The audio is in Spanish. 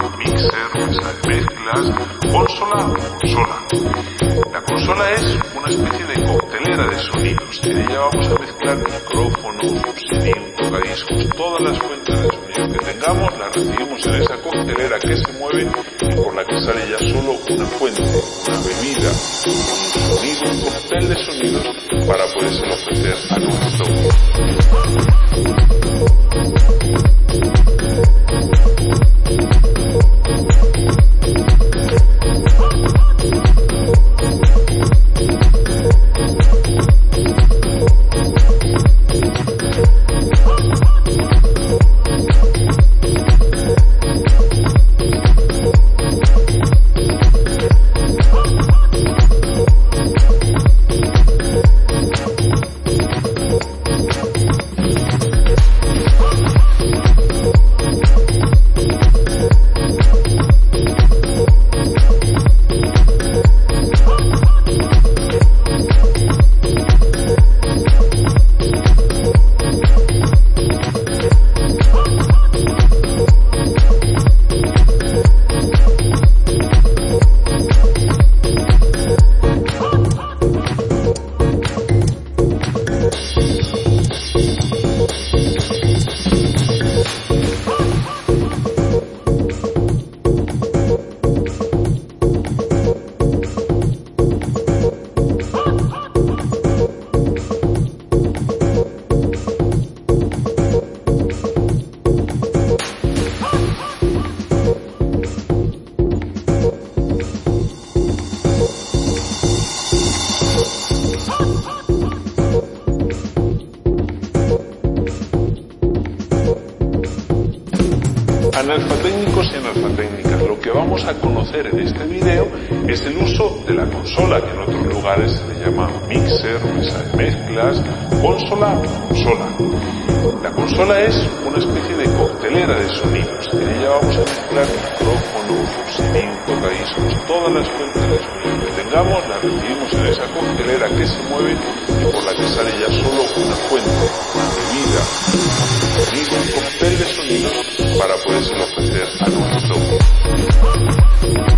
mixer, mesa de mezclas, consola. La consola es una especie de coctelera de sonidos. En ella vamos a mezclar micrófonos, CD, un tocadiscos, todas las fuentes de sonido que tengamos las recibimos en esa coctelera que se mueve y por la que sale ya solo una fuente, una bebida, un sonido, un cóctel de sonidos para podérselo ofrecer a nuestro Analfatécnicos y analfatécnicas, lo que vamos a conocer en este video es el uso de la consola, que en otros lugares se le llama mixer, mesa de mezclas, consola. La consola es una especie de coctelera de sonidos. En ella vamos a mezclar micrófonos, CD, tocadiscos, todas las fuentes de sonido que tengamos las recibimos en esa coctelera que se mueve y por la que sale ya solo una fuente, una bebida, un sonido, un cóctel de sonidos para podérselo ofrecer a nuestro